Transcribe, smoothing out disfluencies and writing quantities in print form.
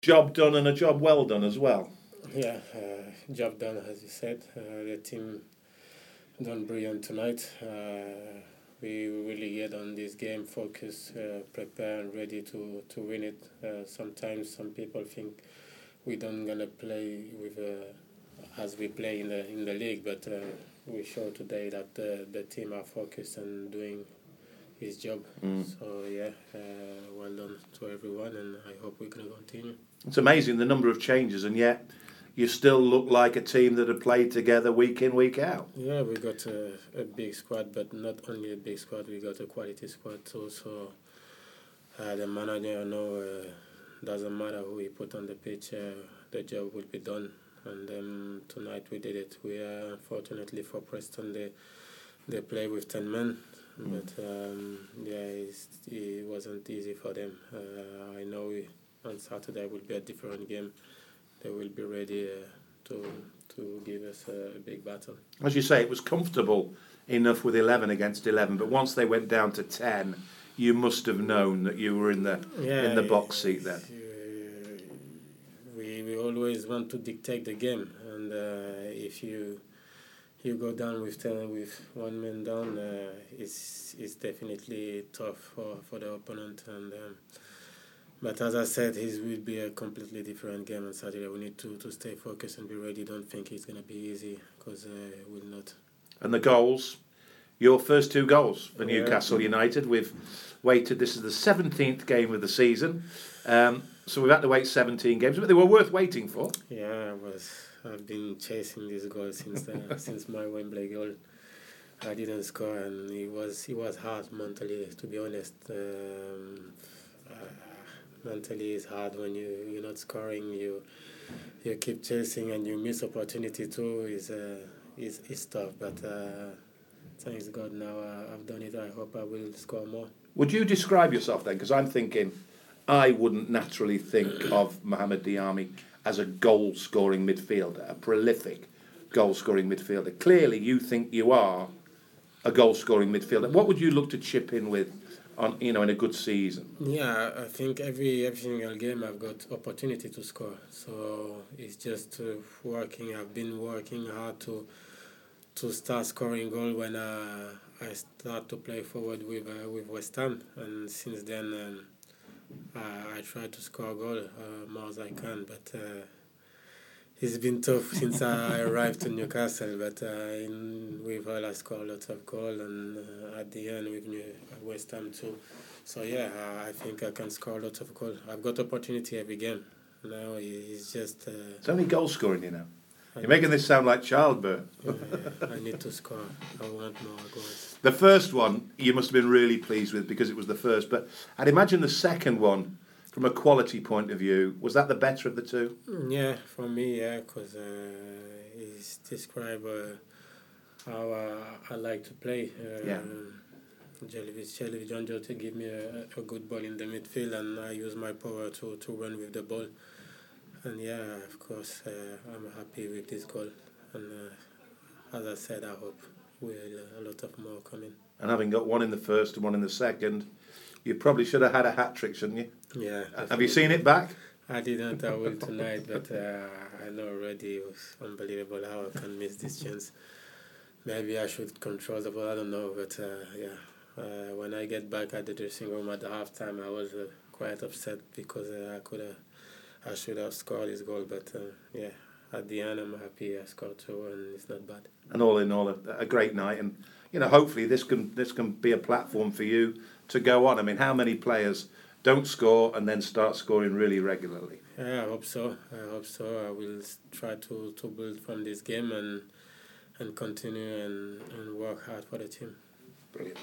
Job done and a job well done as well. Yeah, job done, as you said. The team done brilliant tonight. We really get on this game, focus, prepare, and ready to win it. Sometimes some people think we don't gonna play with as we play in the league, but we show today that the team are focused and doing his job. So yeah, well done to everyone, and I hope we're gonna continue. It's amazing the number of changes, and yet you still look like a team that have played together week in, week out. Yeah, we got a big squad, but not only a big squad, we got a quality squad too. So the manager doesn't matter who he put on the pitch, the job will be done. And tonight we did it. We unfortunately for Preston, they play with 10 men, but it wasn't easy for them. I know on Saturday will be a different game. They will be ready to give us a big battle. As you say, it was comfortable enough with 11 against 11, but once they went down to 10, you must have known that you were in the box seat then. We always want to dictate the game, and if you go down with 10 with one man down, it's definitely tough for the opponent. But as I said, it will be a completely different game on Saturday. We need to stay focused and be ready. Don't think it's going to be easy, because it will not. And the goals, your first 2 goals for Newcastle United. We've waited, this is the 17th game of the season. So we've had to wait 17 games, but they were worth waiting for. Yeah, I've been chasing this goal since my Wembley goal. I didn't score, and it was hard mentally, to be honest. Mentally it's hard when you're not scoring, you keep chasing and you miss opportunity too. It's tough, but thanks God now I've done it. I hope I will score more. Would you describe yourself then? Because I'm thinking I wouldn't naturally think of Mohamed Diame as a goal-scoring midfielder, a prolific goal-scoring midfielder. Clearly you think you are a goal-scoring midfielder. What would you look to chip in with in a good season? Yeah, I think every single game I've got opportunity to score. So it's just working. I've been working hard to start scoring goal when I start to play forward with West Ham, and since then I try to score goal more as I can. But it's been tough since I arrived to Newcastle. But with all I score lots of goals, and at the end with West Ham too. So yeah, I think I can score lots of goals. I've got opportunity every game. Now it's just. It's only goal scoring, you know. You're making this sound like childbirth. I need to score. I want more goals. The first one you must have been really pleased with because it was the first, but I'd imagine the second one, from a quality point of view, was that the better of the two? Yeah, for me, yeah, because it's describe how I like to play. Jelly John Jota give me a good ball in the midfield, and I use my power to run with the ball. And yeah, of course, I'm happy with this goal. And as I said, I hope a lot of more coming. And having got one in the first and one in the second, you probably should have had a hat-trick, shouldn't you? Yeah. Definitely. Have you seen it back? I didn't. I will tonight, but I know already it was unbelievable how I can miss this chance. Maybe I should control the ball, I don't know, but when I get back at the dressing room at the halftime, I was quite upset because I should have scored this goal, but at the end I'm happy I scored 2 and it's not bad. And all in all, a great night, and hopefully this can be a platform for you to go on. I mean, how many players don't score and then start scoring really regularly? Yeah, I hope so. I will try to build from this game and continue and work hard for the team. Brilliant.